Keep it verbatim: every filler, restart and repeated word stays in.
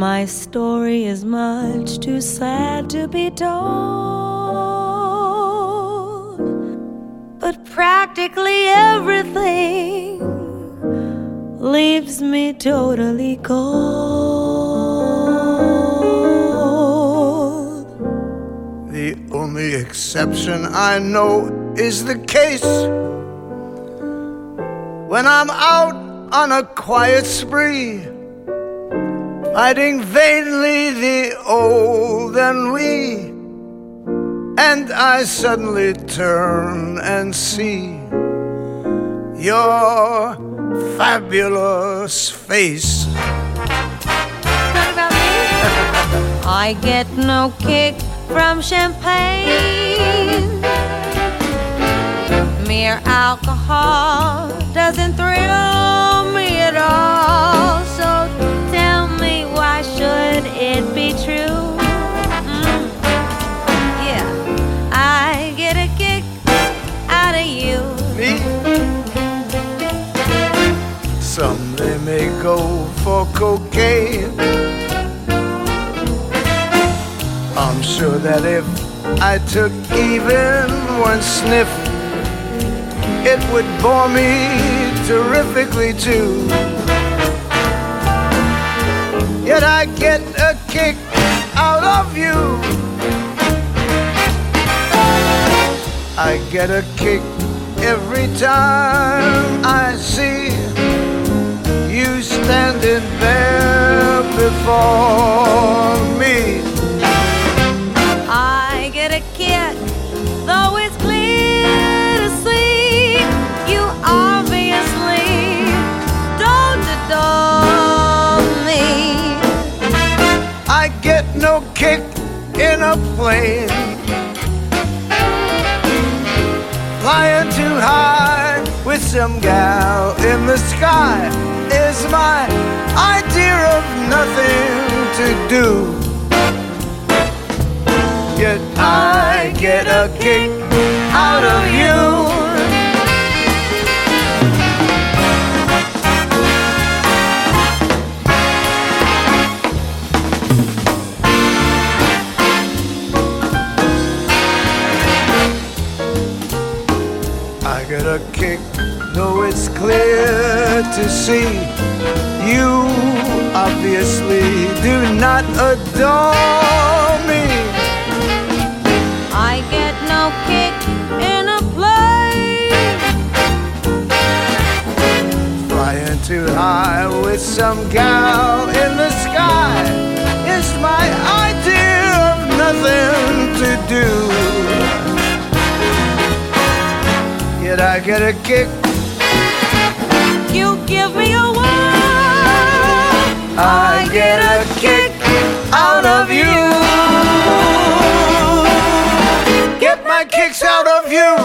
My story is much too sad to be told, but practically everything leaves me totally cold. The only exception I know is the case when I'm out on a quiet spree, fighting vainly the old ennui, and I suddenly turn and see your fabulous face. What about me? I get no kick from champagne. Mere alcohol doesn't thrill me at all. So tell me, why should it be true? Mm. Yeah, I get a kick out of you. Me? Some they may go for cocaine. I'm sure that if I took even one sniff, it would bore me terrifically too. Yet I get a kick out of you. I get a kick every time I see you standing there before me. I get a kick, though it's clear to see you obviously don't adore me. I get no kick in a plane, flying too high with some gal in the sky is my idea of nothing to do. Yet I get a kick out of you. I get a kick, though it's clear to see you obviously do not adore me. I get no kick in a plane, Flying too high with some gal in the sky is my idea of nothing to do. Yet I get a kick. you give me a whirl. I get a kick out of you. Get my kicks out of you.